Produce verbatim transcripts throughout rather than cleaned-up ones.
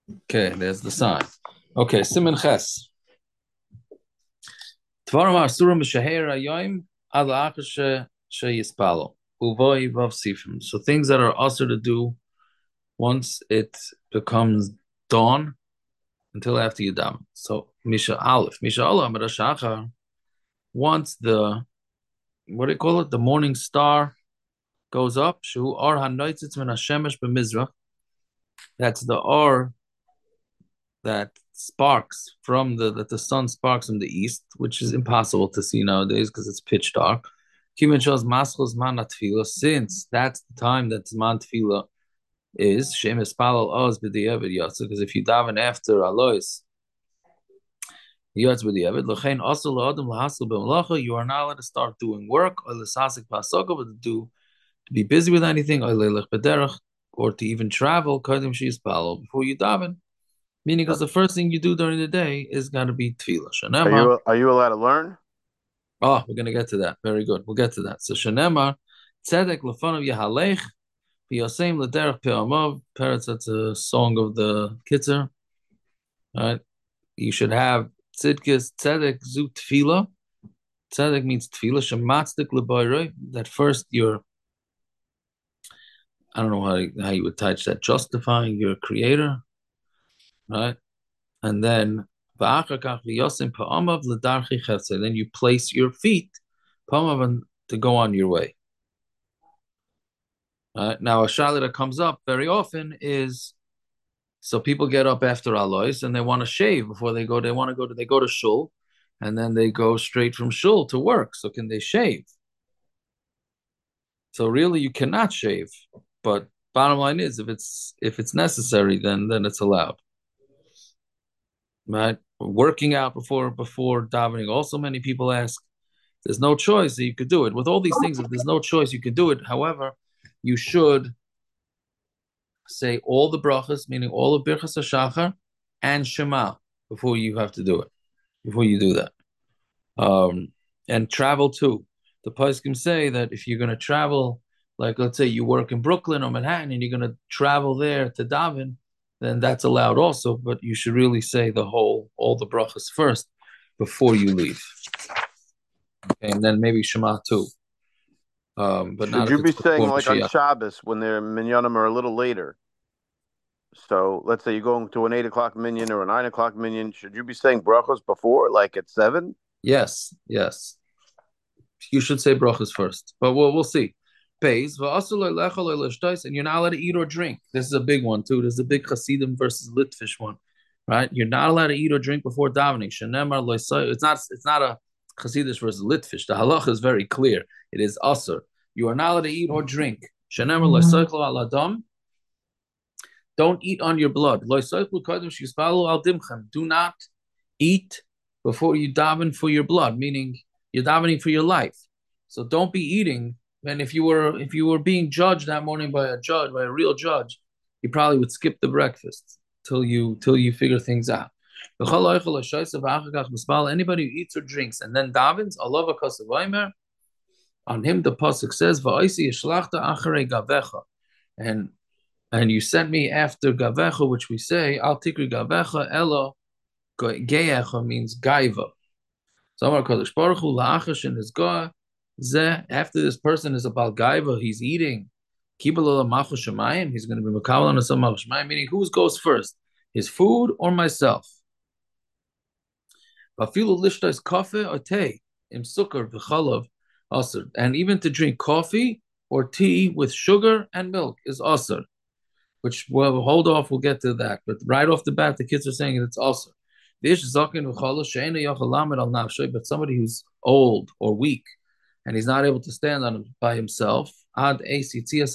Okay, there's the sign. Okay, Siman Ches. Tvarim Arsurim B'Sheher Hayoim Ad La'achar She Sheyispalo Uvoi Vav Sifim. So things that are also to do once it becomes dawn until after you daven. So Misha Aleph, Misha Aleph Shachar. Once the what do you call it? The morning star goes up. Shu Or Hanoitzitz Min Hashemesh B'Mizrach. That's the Or that sparks from the that the sun sparks from the east, which is impossible to see nowadays because it's pitch dark. Since that's the time that Zman Tefillah is, Shem Espalal Oz B'Diavad Yatsa, because if you daven after Alois, Yatz B'Diavad, L'chein also L'Adam L'Hasel B'Melacha, you are not allowed to start doing work, or L'Sasik Pasaka, but to do, to be busy with anything, or L'Lech B'Derech, or to even travel, Kadim Shi'Espalal, before you daven. Meaning, Uh, because the first thing you do during the day is going to be tefillah. Are Shanema. you are you allowed to learn? Oh, we're going to get to that. Very good. We'll get to that. So Shanema, tzedek lefanav yahalech, v'yosem l'derech pe'amav. Peretz, that's a song of the Kitzer. Right? You should have tzidkis tzedek zu tefillah. Tzedek means tefillah. Shematzdik l'boiroi. That first you're, I don't know how, how you would touch that, justifying your creator. Right? And then then you place your feet to go on your way. Uh, now, a shaila that comes up very often is so people get up after alois and they want to shave before they go. They want to go to they go to shul, and then they go straight from shul to work. So can they shave? So really, you cannot shave. But bottom line is, if it's if it's necessary, then then it's allowed. Right? Working out before before davening. Also, many people ask, there's no choice that you could do it. With all these things, if there's no choice, you could do it. However, you should say all the brachas, meaning all of Birchas HaShachar and Shema before you have to do it, before you do that. Um, and travel too. The poskim say that if you're going to travel, like let's say you work in Brooklyn or Manhattan and you're going to travel there to daven, then that's allowed also, but you should really say the whole, all the brachas first before you leave. Okay, and then maybe Shema too. Um, but not Should if you it's be saying before like on Mashiach. Shabbos when their minyanim are a little later? So let's say you're going to an eight o'clock minyan or a nine o'clock minyan. Should you be saying brachos before, like at seven? Yes, yes. You should say brachas first, but we'll we'll see. Pays and you're not allowed to eat or drink. This is a big one too. There's a big Hasidim versus Litvish one, right? You're not allowed to eat or drink before davening. It's not it's not a Hasidish versus Litvish. The halacha is very clear. It is asur. You are not allowed to eat or drink. Don't eat on your blood. Do not eat before you daven for your blood, meaning you're davening for your life. So don't be eating. And if you were if you were being judged that morning by a judge, by a real judge, you probably would skip the breakfast till you till you figure things out. Anybody who eats or drinks and then davens, Allah on him the pasuk says, and and you sent me after gavecha, which we say al tikri gavecha elo geyecha means gaiva. So Amar Kadosh Baruch Hu la'achash in his goa zeh after this person is about gaiva, he's eating kibalala machu shemayim. He's going to be makabel on some machu shemayim, meaning whose goes first, his food or myself? Vafilu lishtais kafe or tea im sukkar v'chalav asur, and even to drink coffee or tea with sugar and milk is asur. Which we'll hold off, we'll get to that. But right off the bat, the kids are saying it's also. But somebody who's old or weak and he's not able to stand on by himself, meaning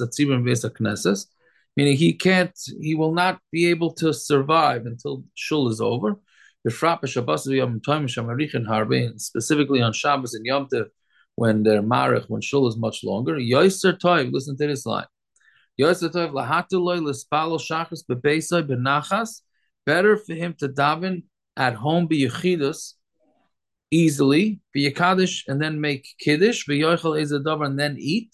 he can't, he will not be able to survive until shul is over. Specifically on Shabbos and Yom Tov, when they're marich, when shul is much longer. Listen to this line. Better for him to daven at home b'yechidus easily, b'yekadish, and then make kiddush, b'yochel ezadavar, and then eat.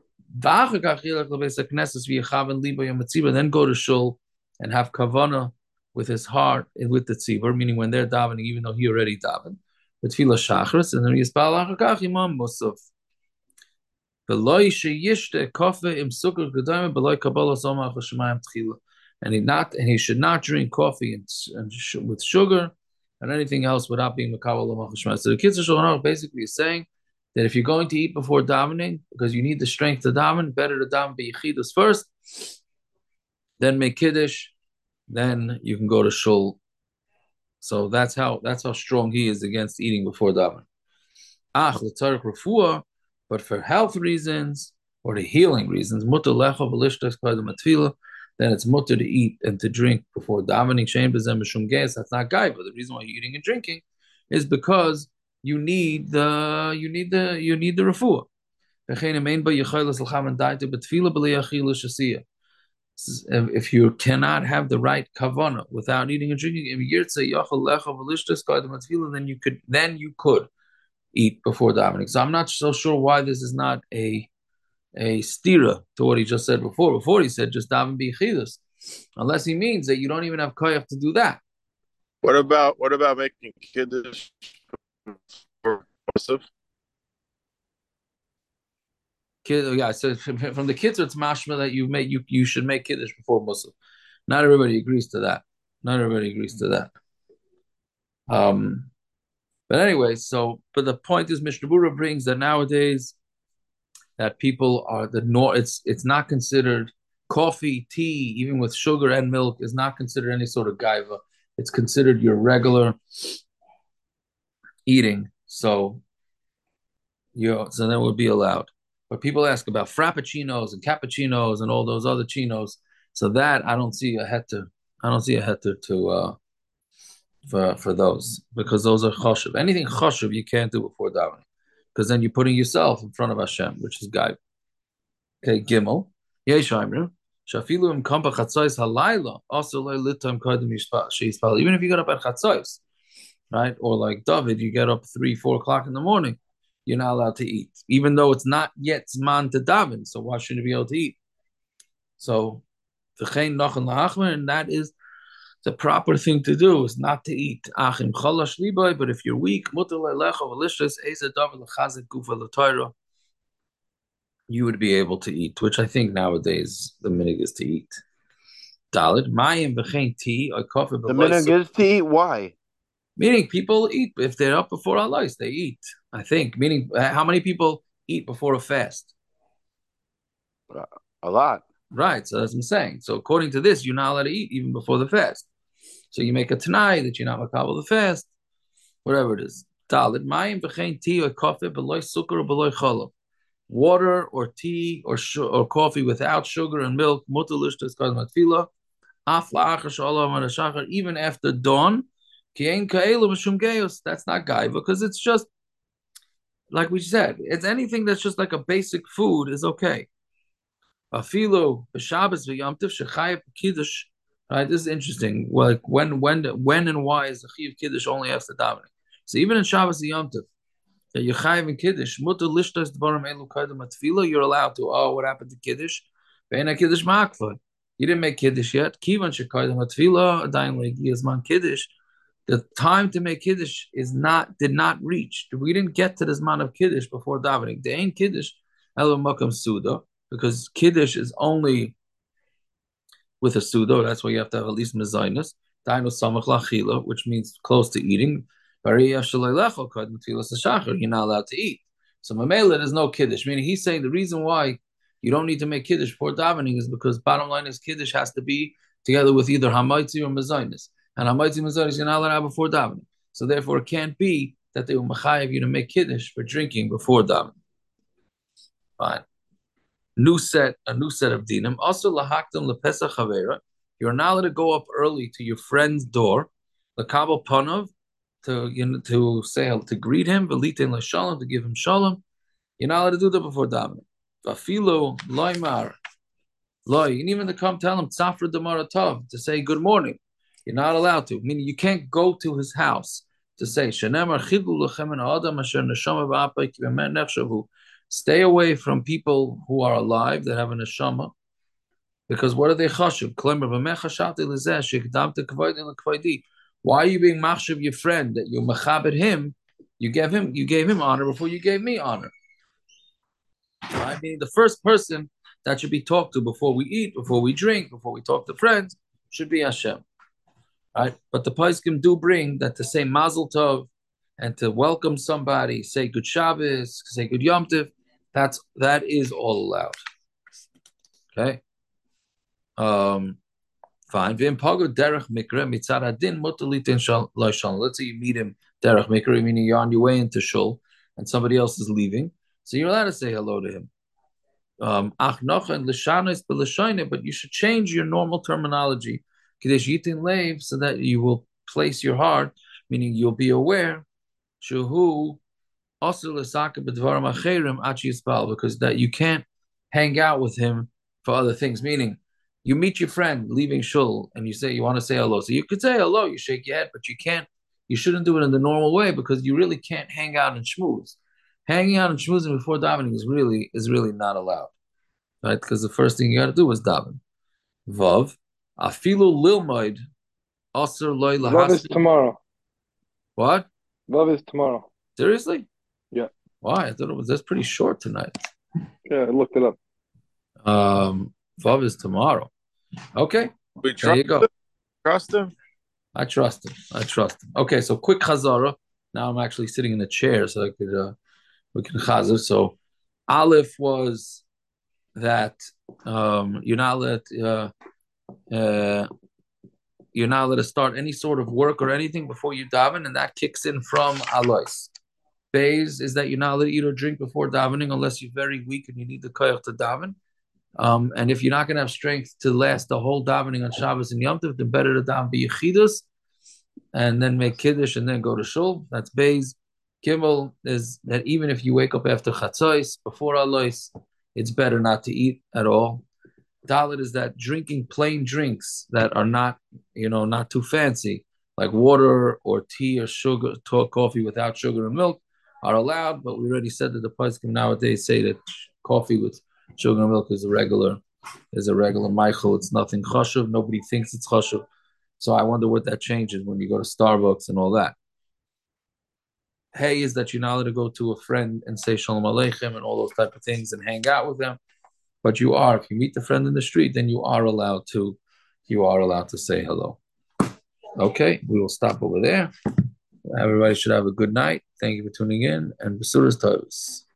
Then go to shul and have kavana with his heart and with the tzibur, meaning when they're davening, even though he already davened, the tefillah shachris, and then yispal achakach imam musaf. And he not and he should not drink coffee and, and sh- with sugar and anything else without being makabel l'malchus shemayim. So the Kitzur Shulchan Aruch basically is saying that if you're going to eat before davening because you need the strength to daven, better to daven b'yichidus first, then make kiddush, then you can go to shul. So that's how that's how strong he is against eating before davening. Ach l'tzarich refuah, but for health reasons or the healing reasons, mutter lecha v'lishtas k'adam atfila, then it's mutter to eat and to drink before davening. Shein b'zem mishum ges. That's not guy, but the reason why you're eating and drinking is because you need the you need the you need the refuah. If you cannot have the right kavana without eating and drinking, then you could then you could eat before davening. So I'm not so sure why this is not a a stira to what he just said before. Before he said just daven b'yichidus, unless he means that you don't even have koyach to do that. What about what about making kiddush for Joseph? Kid, yeah, so from the kids, it's mashma that you make you you should make kiddush before Musaf. Not everybody agrees to that. Not everybody agrees to that. Um, but anyway, so but the point is, Mishnah Berurah brings that nowadays that people are the nor it's it's not considered coffee, tea, even with sugar and milk is not considered any sort of gaiva. It's considered your regular eating. So you so that would be allowed. But people ask about frappuccinos and cappuccinos and all those other chinos. So that I don't see a heter. I don't see a heter to uh, for for those because those are choshev. Anything choshev you can't do before davening because then you're putting yourself in front of Hashem, which is guy. Okay, Gimel. Yeshayimrim. Shafilu im kampa chatzos halayla also litam kadem sheyispal. Even if you get up at chatzos, right, or like David, you get up three, four o'clock in the morning. You're not allowed to eat, even though it's not yet zman to daven. So why shouldn't you be able to eat? So, and that is the proper thing to do, is not to eat. But if you're weak, you would be able to eat, which I think nowadays the minig is to eat. Dalit, mayim v'chein tea or coffee. The minig is to eat. Why? Meaning people eat if they're up before Allah, they eat. I think. Meaning, how many people eat before a fast? Uh, a lot. Right. So that's what I'm saying. So according to this, you're not allowed to eat even before the fast. So you make a tanai that you're not makabel the fast, whatever it is. Dalit mayim v'chein tea or coffee beloy sukkar or beloy cholov. Water or tea or sh- or coffee without sugar and milk. Mutalish tes kadam tefillah. Afla achar shalom and shachar even after dawn. That's not gaiva because it's just like we said. It's anything that's just like a basic food is okay. Afilu b'Shabbos v'Yom Tov shechayev kiddush. Right, this is interesting. Well, like when, when, when, and why is the chiyuv kiddush only after davening? So even in Shabbos and Yom Tov, that you chayev in kiddush, mutar lishtas dvarim elu kaidam atfila, you're allowed to. Oh, what happened to kiddush? Ve'ena kiddush ma'akvad. You didn't make kiddush yet. Kivan shekaidam atfila adayin le'giyazman kiddush. The time to make kiddush is not did not reach. We didn't get to this amount of kiddush before davening. They ain't kiddush elu makam suda because kiddush is only with a sudo. That's why you have to have at least mezainis. Dainu samach lachila, which means close to eating. You're not allowed to eat. So mamela, there's no kiddush. Meaning he's saying the reason why you don't need to make kiddush before davening is because bottom line is kiddush has to be together with either hamaitzi or mezainis. And hamaitzi and mezainis you're not allowed to have before davening. So therefore it can't be that they will machayev you to make kiddush for drinking before davening. Fine. New set, a new set of dinim. Also, lahakdam lepesach havera. You're not allowed to go up early to your friend's door, lekabel panav, to you know, to say to greet him, v'litin l'shalom, to give him shalom. You're not allowed to do that before davening. V'afilo loymar, loy. You even to come tell him tzafra demara tov to say good morning. You're not allowed to. Meaning you can't go to his house to say shenemar chidlu lechem and adam asher neshama v'apay kivemen nechshavu. Stay away from people who are alive that have a neshama. Because what are they chashuv? Why are you being machshav your friend that you machabed him? You gave him you gave him honor before you gave me honor. I mean, the first person that should be talked to before we eat, before we drink, before we talk to friends should be Hashem. Right? But the Paiskim do bring that to say Mazel Tov and to welcome somebody, say good Shabbos, say good Yom Tov, that's that is all allowed. Okay. Um, fine. Let's say you meet him derech mikra, meaning you're on your way into shul and somebody else is leaving, so you're allowed to say hello to him. Um, but you should change your normal terminology so that you will place your heart, meaning you'll be aware, because that you can't hang out with him for other things. Meaning, you meet your friend leaving shul and you say you want to say hello. So you could say hello, you shake your head, but you can't, you shouldn't do it in the normal way because you really can't hang out and schmooze. Hanging out and schmoozing before davening is really is really not allowed, right? Because the first thing you got to do is daven. Vav, afilu lilmoid, aser loy lahas. Vav is tomorrow. What? Vav is tomorrow. Seriously? Yeah. Why? I thought it was that's pretty short tonight. Yeah, I looked it up. Um, Vav is tomorrow. Okay. We there you go. Him? Trust him. I trust him. I trust him. Okay, so quick chazara. Now I'm actually sitting in a chair, so I could. Uh, We can chazar. So, Aleph was that um, you're not let uh, uh, you're not allowed to start any sort of work or anything before you daven, and that kicks in from alois. Bays is that you're not allowed to eat or drink before davening unless you're very weak and you need the koyach to daven. Um, and if you're not going to have strength to last the whole davening on Shabbos and Yom Tov, then better to daven be yechidus and then make kiddush and then go to shul. That's bays. Gimel is that even if you wake up after chatzos, before alois, it's better not to eat at all. Dalit is that drinking plain drinks that are not, you know, not too fancy, like water or tea or sugar, coffee without sugar and milk, are allowed. But we already said that the poskim nowadays say that coffee with sugar and milk is a regular, is a regular Michael. It's nothing chashuv. Nobody thinks it's chashuv. So I wonder what that changes when you go to Starbucks and all that. Hey, is that you're not allowed to go to a friend and say shalom aleichem and all those type of things and hang out with them. But you are, if you meet the friend in the street, then you are allowed to, you are allowed to say hello. Okay, we will stop over there. Everybody should have a good night. Thank you for tuning in, and Basuras Tovs.